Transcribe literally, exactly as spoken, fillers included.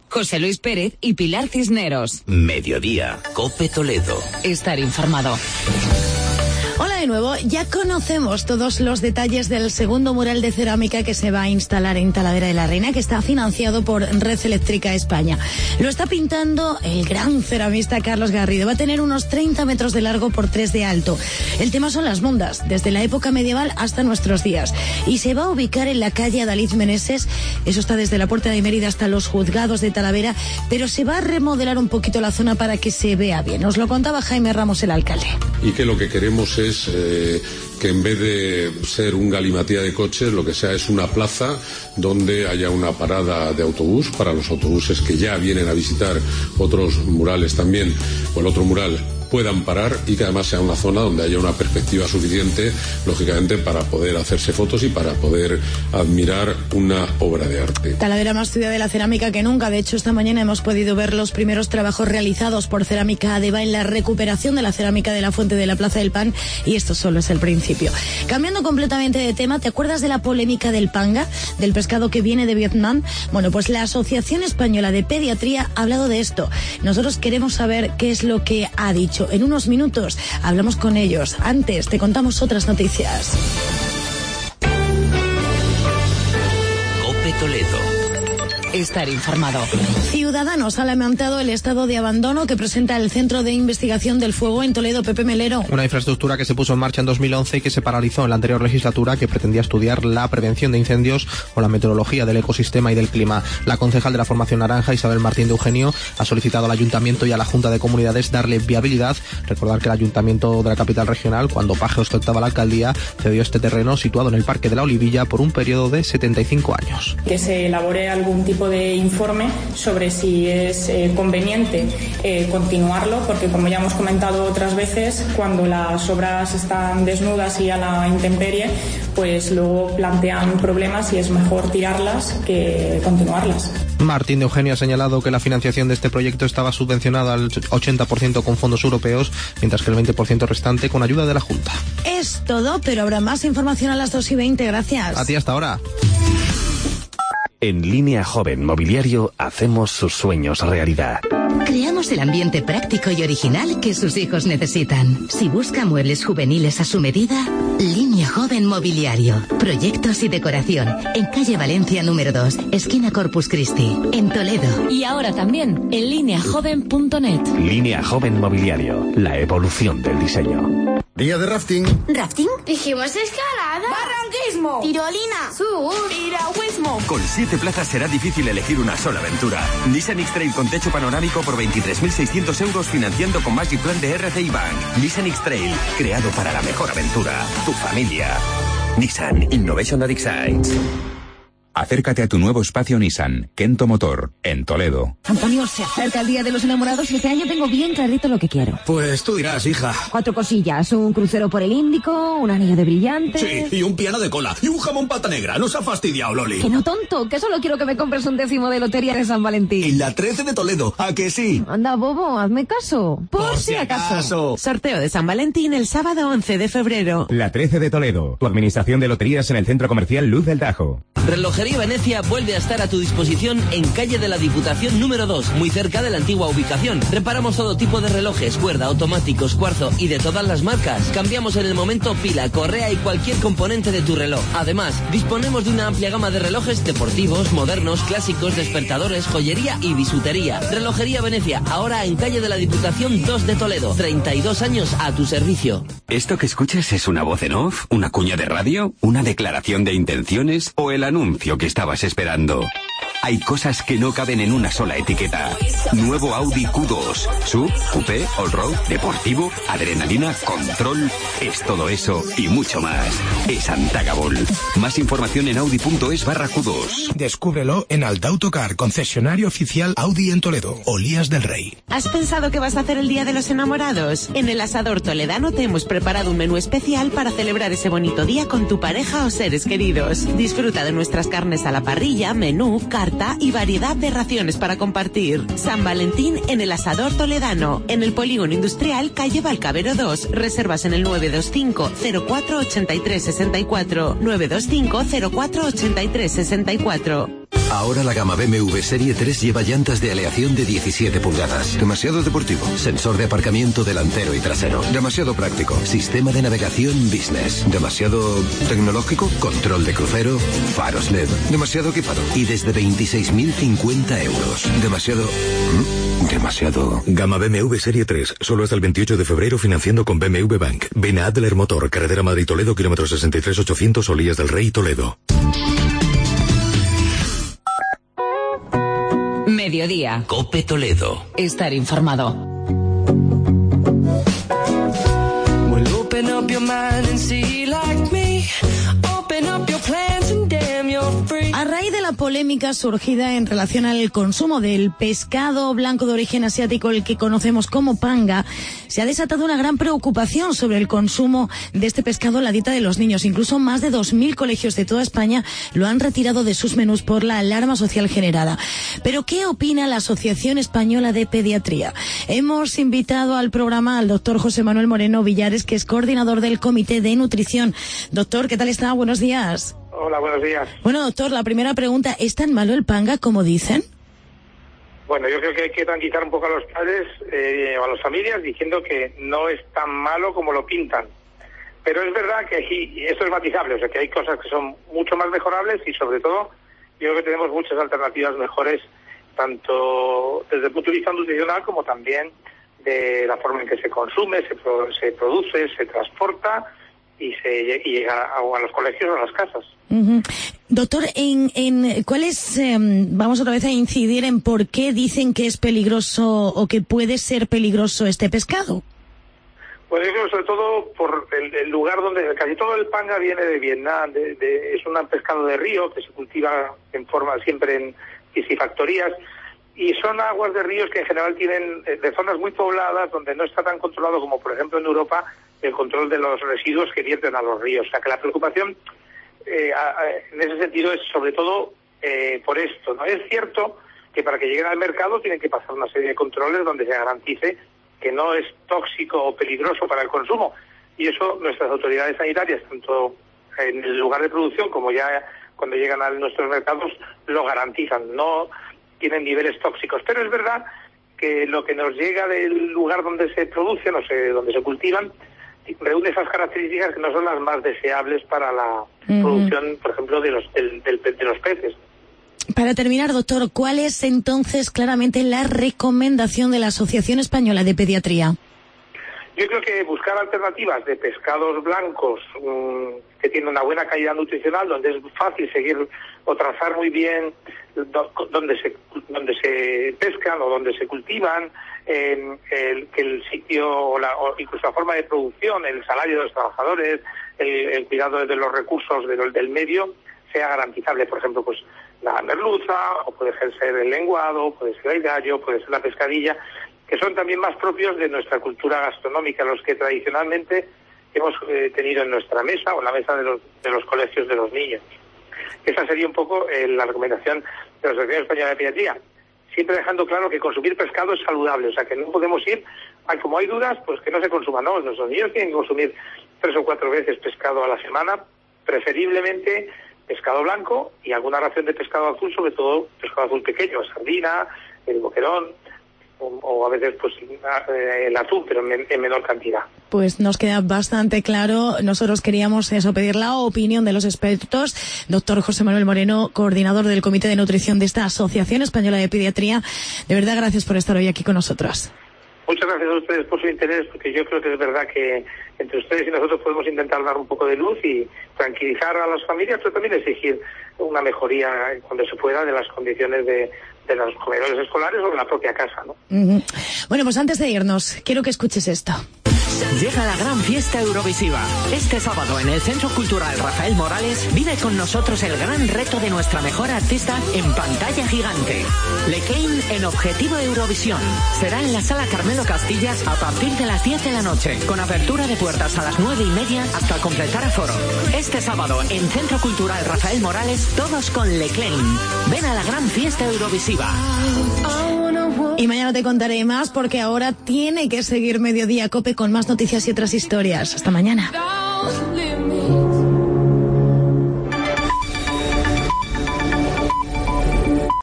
José Luis Pérez y Pilar Cisneros. Mediodía, COPE Toledo. Estar informado. Hola de nuevo, ya conocemos todos los detalles del segundo mural de cerámica que se va a instalar en Talavera de la Reina, que está financiado por Red Eléctrica España. Lo está pintando el gran ceramista Carlos Garrido. Va a tener unos treinta metros de largo por tres de alto. El tema son las mondas, desde la época medieval hasta nuestros días. Y se va a ubicar en la calle Adalid Meneses, eso está desde la Puerta de Mérida hasta los juzgados de Talavera, pero se va a remodelar un poquito la zona para que se vea bien. Nos lo contaba Jaime Ramos, el alcalde. Y que lo que queremos es es eh, que en vez de ser un galimatía de coches, lo que sea es una plaza donde haya una parada de autobús para los autobuses que ya vienen a visitar otros murales también, o el otro mural, puedan parar, y que además sea una zona donde haya una perspectiva suficiente, lógicamente, para poder hacerse fotos y para poder admirar una obra de arte. Talavera más ciudad de la cerámica que nunca. De hecho, esta mañana hemos podido ver los primeros trabajos realizados por Cerámica Adeba en la recuperación de la cerámica de la Fuente de la Plaza del Pan, y esto solo es el principio. Cambiando completamente de tema, ¿te acuerdas de la polémica del panga, del pescado que viene de Vietnam? Bueno, pues la Asociación Española de Pediatría ha hablado de esto. Nosotros queremos saber qué es lo que ha dicho. En unos minutos hablamos con ellos. Antes te contamos otras noticias. COPE Toledo. Estar informado. Ciudadanos ha lamentado el estado de abandono que presenta el Centro de Investigación del Fuego en Toledo. Pepe Melero. Una infraestructura que se puso en marcha en dos mil once y que se paralizó en la anterior legislatura, que pretendía estudiar la prevención de incendios o la meteorología del ecosistema y del clima. La concejal de la Formación Naranja, Isabel Martín de Eugenio, ha solicitado al Ayuntamiento y a la Junta de Comunidades darle viabilidad. Recordar que el Ayuntamiento de la capital regional, cuando Paje ostentaba la alcaldía, cedió este terreno situado en el Parque de la Olivilla por un periodo de setenta y cinco años. Que se elabore algún tipo de informe sobre si es eh, conveniente eh, continuarlo, porque como ya hemos comentado otras veces, cuando las obras están desnudas y a la intemperie, pues luego plantean problemas y es mejor tirarlas que continuarlas. Martín de Eugenio ha señalado que la financiación de este proyecto estaba subvencionada al ochenta por ciento con fondos europeos, mientras que el veinte por ciento restante con ayuda de la Junta. Es todo, pero habrá más información a las dos y veinte. Gracias. A ti hasta ahora. En Línea Joven Mobiliario hacemos sus sueños realidad. Creamos el ambiente práctico y original que sus hijos necesitan. Si busca muebles juveniles a su medida, Línea Joven Mobiliario. Proyectos y decoración. En calle Valencia número dos, esquina Corpus Christi, en Toledo. Y ahora también en línea joven punto net. Línea Joven Mobiliario. La evolución del diseño. Día de rafting. ¿Rafting? Dijimos escalada. Barranquismo. Tirolina. Sur. Piragüismo. Con siete plazas será difícil elegir una sola aventura. Nissan X-Trail con techo panorámico por veintitrés mil seiscientos euros financiando con Magic Plan de R C I Bank. Nissan X-Trail, creado para la mejor aventura. Tu familia. Nissan Innovation that excites. Acércate a tu nuevo espacio Nissan, Kento Motor, en Toledo. Antonio, se acerca el Día de los Enamorados y este año tengo bien clarito lo que quiero. Pues tú dirás, hija. Cuatro cosillas, un crucero por el Índico, un anillo de brillantes... Sí, y un piano de cola, y un jamón pata negra. Nos ha fastidiado, Loli. Que no, tonto, que solo quiero que me compres un décimo de lotería de San Valentín. En la trece de Toledo, ¿a que sí? Anda, bobo, hazme caso. Por, por si acaso. acaso. Sorteo de San Valentín el sábado once de febrero. La trece de Toledo, tu administración de loterías en el Centro Comercial Luz del Tajo. Relojería Venecia vuelve a estar a tu disposición en calle de la Diputación número dos, muy cerca de la antigua ubicación. Reparamos todo tipo de relojes, cuerda, automáticos, cuarzo y de todas las marcas. Cambiamos en el momento pila, correa y cualquier componente de tu reloj. Además, disponemos de una amplia gama de relojes deportivos, modernos, clásicos, despertadores, joyería y bisutería. Relojería Venecia, ahora en calle de la Diputación dos de Toledo. treinta y dos años a tu servicio. ¿Esto que escuchas es una voz en off, una cuña de radio, una declaración de intenciones o el anuncio que estabas esperando? Hay cosas que no caben en una sola etiqueta. Nuevo Audi Q dos. Sub, coupé, all-road, deportivo, adrenalina, control. Es todo eso y mucho más. Es Antagabol. Más información en audi.es barra Q2. Descúbrelo en Alta Autocar, concesionario oficial Audi en Toledo. Olías del Rey. ¿Has pensado qué vas a hacer el Día de los Enamorados? En el Asador Toledano te hemos preparado un menú especial para celebrar ese bonito día con tu pareja o seres queridos. Disfruta de nuestras carnes a la parrilla, menú, carta y variedad de raciones para compartir. San Valentín en el Asador Toledano, en el Polígono Industrial, calle Valcavero dos. Reservas en el nueve dos cinco cero cuatro ocho tres seis cuatro, nueve dos cinco cero cuatro ocho tres seis cuatro. Ahora la gama B M W Serie tres lleva llantas de aleación de diecisiete pulgadas. Demasiado deportivo. Sensor de aparcamiento delantero y trasero. Demasiado práctico. Sistema de navegación Business. Demasiado tecnológico. Control de crucero. Faros L E D. Demasiado equipado. Y desde veintiséis mil cincuenta euros. Demasiado... ¿Mm? Demasiado... Gama B M W Serie tres. Solo hasta el veintiocho de febrero financiando con B M W Bank. Ven a Adler Motor. Carretera Madrid-Toledo, kilómetro sesenta y tres ochocientos, Olías del Rey, Toledo. Mediodía. Cope Toledo. Estar informado. Well, open up your mind and see like me. Open up your plans and damn you're free. A raíz de la polémica surgida en relación al consumo del pescado blanco de origen asiático, el que conocemos como panga, se ha desatado una gran preocupación sobre el consumo de este pescado en la dieta de los niños. Incluso más de dos mil colegios de toda España lo han retirado de sus menús por la alarma social generada. Pero, ¿qué opina la Asociación Española de Pediatría? Hemos invitado al programa al doctor José Manuel Moreno Villares, que es coordinador del Comité de Nutrición. Doctor, ¿qué tal está? Buenos días. Hola, buenos días. Bueno, doctor, la primera pregunta, ¿es tan malo el panga como dicen? Bueno, yo creo que hay que tranquilizar un poco a los padres eh, o a las familias diciendo que no es tan malo como lo pintan. Pero es verdad que y esto es matizable, o sea que hay cosas que son mucho más mejorables y sobre todo yo creo que tenemos muchas alternativas mejores, tanto desde el punto de vista nutricional como también de la forma en que se consume, se, pro, se produce, se transporta y se y llega a, a los colegios o a las casas. Uh-huh. Doctor, en, en ¿cuál es, eh, vamos otra vez a incidir en por qué dicen que es peligroso o que puede ser peligroso este pescado? Pues yo creo sobre todo por el, el lugar donde casi todo el panga viene de Vietnam, de, de, es un pescado de río que se cultiva en forma siempre en piscifactorías y son aguas de ríos que en general tienen de zonas muy pobladas donde no está tan controlado como por ejemplo en Europa el control de los residuos que vierten a los ríos. O sea que la preocupación eh, a, a, en ese sentido es sobre todo eh, por esto, ¿no? Es cierto que para que lleguen al mercado tienen que pasar una serie de controles donde se garantice que no es tóxico o peligroso para el consumo. Y eso nuestras autoridades sanitarias, tanto en el lugar de producción como ya cuando llegan a nuestros mercados, lo garantizan. No tienen niveles tóxicos. Pero es verdad que lo que nos llega del lugar donde se produce, no sé, donde se cultivan, reúne esas características que no son las más deseables para la uh-huh. producción, por ejemplo, de los, del, del, de los peces. Para terminar, doctor, ¿cuál es entonces claramente la recomendación de la Asociación Española de Pediatría? Yo creo que buscar alternativas de pescados blancos mmm, que tienen una buena calidad nutricional, donde es fácil seguir o trazar muy bien do, donde se donde se pescan o donde se cultivan, eh, el, que el sitio o, la, o incluso la forma de producción, el salario de los trabajadores, el, el cuidado de los recursos del, del medio sea garantizable. Por ejemplo, pues la merluza, o puede ser el lenguado, puede ser el gallo, puede ser la pescadilla, que son también más propios de nuestra cultura gastronómica, los que tradicionalmente hemos eh, tenido en nuestra mesa o en la mesa de los, de los colegios de los niños. Esa sería un poco eh, la recomendación de la Asociación Española de Pediatría, siempre dejando claro que consumir pescado es saludable, o sea que no podemos ir, ay, como hay dudas, pues que no se consuma, no, nuestros niños tienen que consumir tres o cuatro veces pescado a la semana, preferiblemente pescado blanco y alguna ración de pescado azul, sobre todo pescado azul pequeño, sardina, el boquerón, o, o a veces pues el atún, pero en, en menor cantidad. Pues nos queda bastante claro. Nosotros queríamos eso, pedir la opinión de los expertos. Doctor José Manuel Moreno, coordinador del Comité de Nutrición de esta Asociación Española de Pediatría. De verdad, gracias por estar hoy aquí con nosotros. Muchas gracias a ustedes por su interés, porque yo creo que es verdad que entre ustedes y nosotros podemos intentar dar un poco de luz y tranquilizar a las familias, pero también exigir una mejoría cuando se pueda de las condiciones de, de los comedores escolares o de la propia casa, ¿no? Uh-huh. Bueno, pues antes de irnos, quiero que escuches esto. Llega la gran fiesta Eurovisiva. Este sábado en el Centro Cultural Rafael Morales vive con nosotros el gran reto de nuestra mejor artista en pantalla gigante. Lequein en Objetivo Eurovisión. Será en la Sala Carmelo Castillas a partir de las diez de la noche, con apertura de puertas a las nueve y media hasta completar aforo. Este sábado en Centro Cultural Rafael Morales, todos con Lequein. Ven a la gran fiesta Eurovisiva. Y mañana te contaré más, porque ahora tiene que seguir Mediodía Cope con más noticias y otras historias. Hasta mañana.